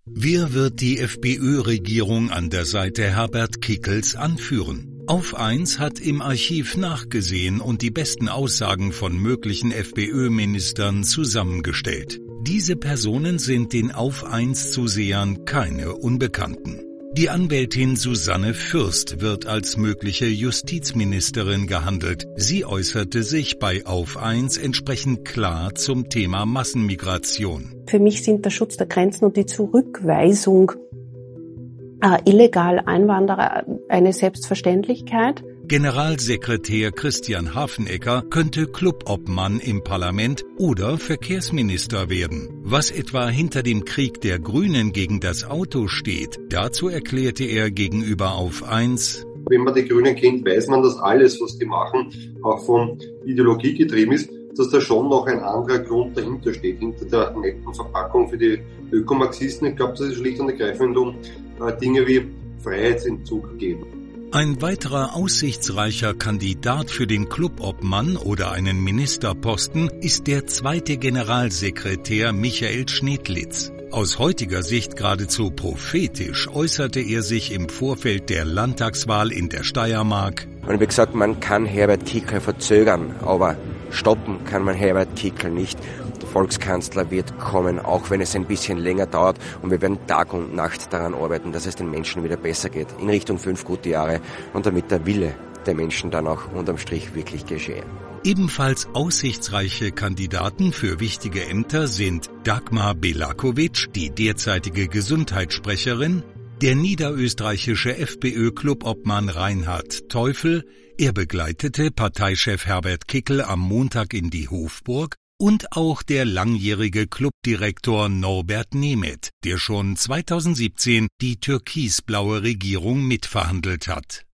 Wer wird die FPÖ-Regierung an der Seite Herbert Kickls anführen? Auf 1 hat im Archiv nachgesehen und die besten Aussagen von möglichen FPÖ-Ministern zusammengestellt. Diese Personen sind den Auf 1-Zusehern keine Unbekannten. Die Anwältin Susanne Fürst wird als mögliche Justizministerin gehandelt. Sie äußerte sich bei Auf 1 entsprechend klar zum Thema Massenmigration. Für mich sind der Schutz der Grenzen und die Zurückweisung illegaler Einwanderer eine Selbstverständlichkeit. Generalsekretär Christian Hafenecker könnte Clubobmann im Parlament oder Verkehrsminister werden. Was etwa hinter dem Krieg der Grünen gegen das Auto steht, dazu erklärte er gegenüber Auf 1: Wenn man die Grünen kennt, weiß man, dass alles, was die machen, auch von Ideologie getrieben ist, dass da schon noch ein anderer Grund dahinter steht, hinter der netten Verpackung für die Ökomarxisten. Ich glaube, das ist schlicht und ergreifend um Dinge wie Freiheitsentzug geht. Ein weiterer aussichtsreicher Kandidat für den Clubobmann oder einen Ministerposten ist der zweite Generalsekretär Michael Schneedlitz. Aus heutiger Sicht geradezu prophetisch äußerte er sich im Vorfeld der Landtagswahl in der Steiermark. Und ich habe gesagt, man kann Herbert Kickl verzögern, aber stoppen kann man Herbert Kickl nicht. Der Volkskanzler wird kommen, auch wenn es ein bisschen länger dauert, und wir werden Tag und Nacht daran arbeiten, dass es den Menschen wieder besser geht, in Richtung 5 gute Jahre, und damit der Wille der Menschen dann auch unterm Strich wirklich geschehe. Ebenfalls aussichtsreiche Kandidaten für wichtige Ämter sind Dagmar Belakovic, die derzeitige Gesundheitssprecherin, der niederösterreichische FPÖ-Clubobmann Reinhard Teufel, er begleitete Parteichef Herbert Kickl am Montag in die Hofburg, und auch der langjährige Clubdirektor Norbert Nemeth, der schon 2017 die türkisblaue Regierung mitverhandelt hat.